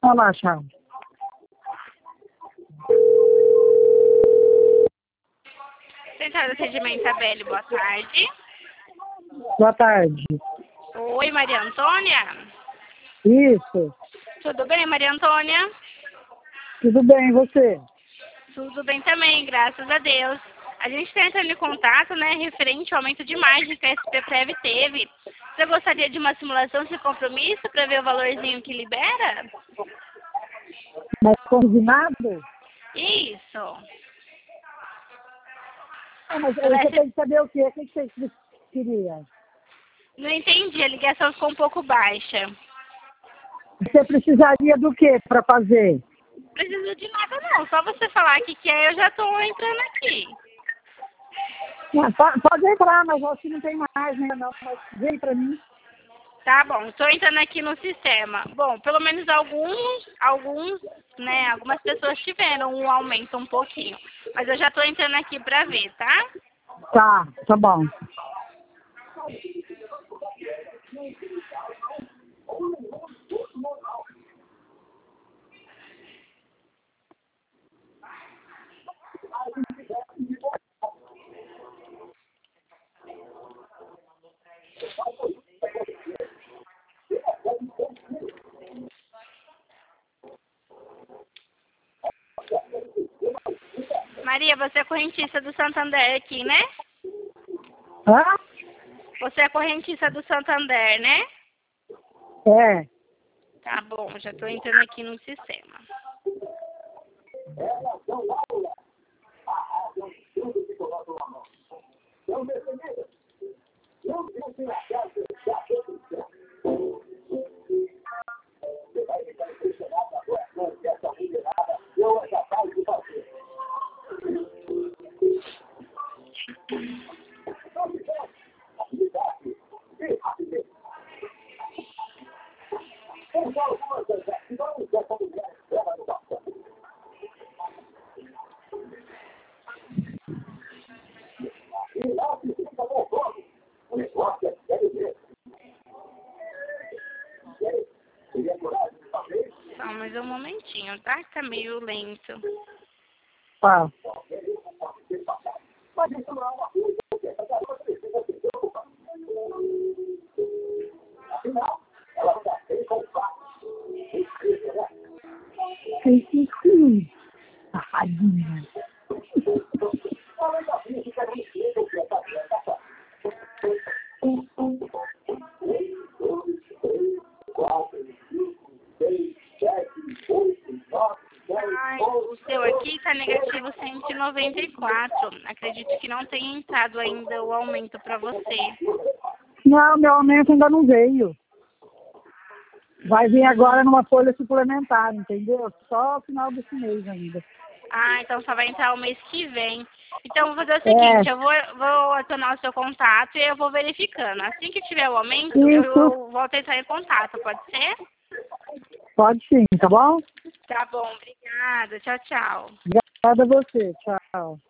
falar, tchau. Central de Atendimento Isabelle, boa tarde. Boa tarde. Oi, Maria Antônia. Isso. Tudo bem, Maria Antônia? Tudo bem, e você? Tudo bem também, graças a Deus. A gente está entrando em contato, né, referente ao aumento de margem que a SPPrev teve. Você gostaria de uma simulação de compromisso para ver o valorzinho que libera? Mas combinado? Isso. Mas você tem que saber o quê? O que você queria? Não entendi, a ligação ficou um pouco baixa. Você precisaria do quê para fazer? Não preciso de nada não, só você falar o que quer, eu já estou entrando aqui. Não, pode entrar, mas acho que não tem mais, né? Não, mas vem para mim. Tá bom, estou entrando aqui no sistema. Bom, pelo menos alguns, né, algumas pessoas tiveram um aumento um pouquinho. Mas eu já estou entrando aqui para ver, tá? Tá bom. Maria, você é correntista do Santander aqui, né? Hã? Você é correntista do Santander, né? É. Tá bom, já estou entrando aqui no sistema. Só mais um momentinho, tá? Tá meio lento. Tá. Safadinha. Ai, o seu aqui tá negativo 194. Acredito que não tenha entrado ainda o aumento para você. Não, meu aumento ainda não veio. Vai vir agora numa folha suplementar, entendeu? Só no final desse mês ainda. Ah, então só vai entrar o mês que vem. Então, vou fazer o seguinte, eu vou adicionar o seu contato e eu vou verificando. Assim que tiver o aumento, eu volto a entrar em contato, pode ser? Pode sim, tá bom? Tá bom, obrigada. Tchau, tchau. Obrigada a você. Tchau.